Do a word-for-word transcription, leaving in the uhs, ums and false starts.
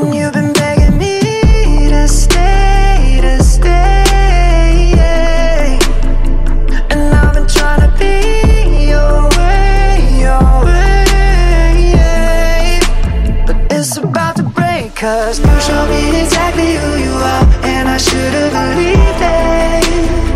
And you've been begging me to stay, to stay, yeah. And I've been trying to be your way, your way, yeah. But it's about to break, cause you show me exactly who you are, and I should've believed it.